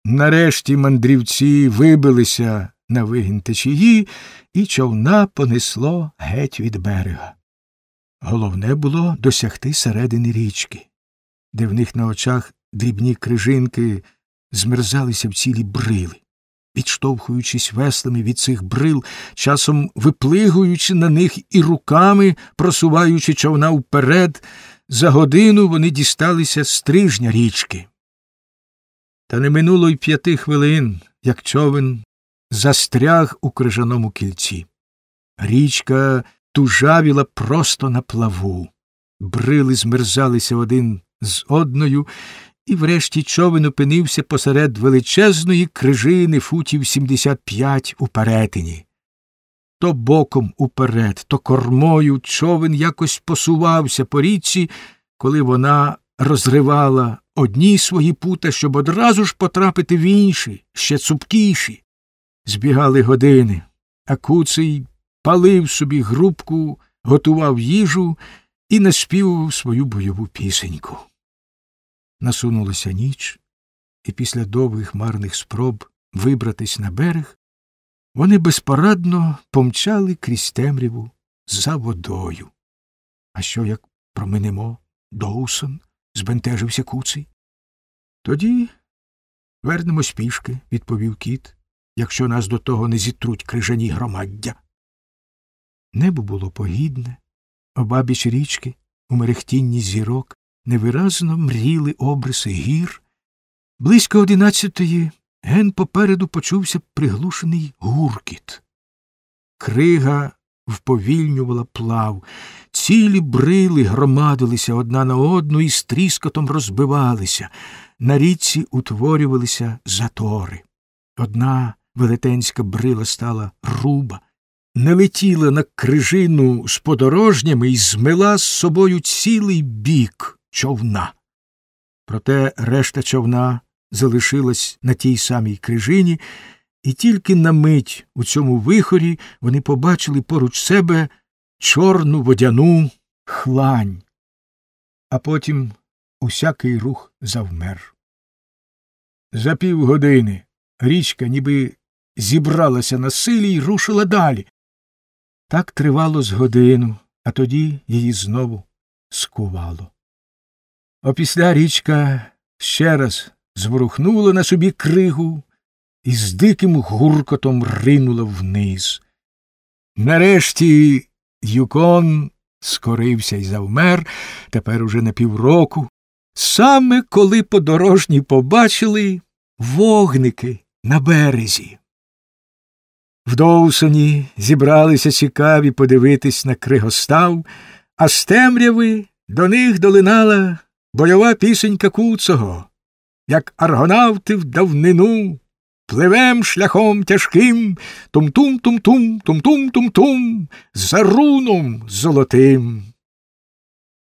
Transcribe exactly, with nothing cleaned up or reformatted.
Нарешті мандрівці вибилися на вигін течії, і човна понесло геть від берега. Головне було досягти середини річки, де в них на очах дрібні крижинки змерзалися в цілі брили, відштовхуючись веслами від цих брил, часом виплигуючи на них і руками, просуваючи човна вперед. За годину вони дісталися стрижня річки. Та не минуло й п'яти хвилин, як човен застряг у крижаному кільці. Річка тужавіла просто на плаву. Брили змерзалися один з одною, і врешті човен опинився посеред величезної крижини футів сімдесят п'ять у перетині. То боком уперед, то кормою човен якось посувався по річці, коли вона розривала одні свої пута, щоб одразу ж потрапити в інші, ще цупкіші. Збігали години, а Куций палив собі грубку, готував їжу і наспівував свою бойову пісеньку. Насунулася ніч, і після довгих марних спроб вибратись на берег, вони безпорадно помчали крізь темряву за водою. — А що, як проминемо Доусон? — збентежився Куций. — Тоді вернемось пішки, — відповів кіт, — якщо нас до того не зітруть крижані громаддя. Небо було погідне, обабіч річки, у мерехтінні зірок, невиразно мріли обриси гір. Близько одинадцятої ген попереду почувся приглушений гуркіт. Крига вповільнювала плав, цілі брили громадилися одна на одну і з тріскотом розбивалися. На річці утворювалися затори. Одна велетенська брила стала руба, налетіла на крижину з подорожнями і змила з собою цілий бік човна. Проте решта човна залишилась на тій самій крижині, і тільки на мить у цьому вихорі вони побачили поруч себе чорну водяну хлань. А потім усякий рух завмер. За півгодини річка ніби зібралася на силі й рушила далі. Так тривало з годину, а тоді її знову скувало. Опісля річка ще раз зворухнула на собі кригу і з диким гуркотом ринула вниз. Нарешті Юкон скорився й завмер, тепер уже на півроку, саме коли подорожні побачили вогники на березі. В Доусоні зібралися цікаві подивитись на кригостав, а з темряви до них долинала бойова пісенька Куцого. Як аргонавти в давнину, пливем шляхом тяжким, тум-тум-тум-тум, тум-тум-тум-тум, за руном золотим.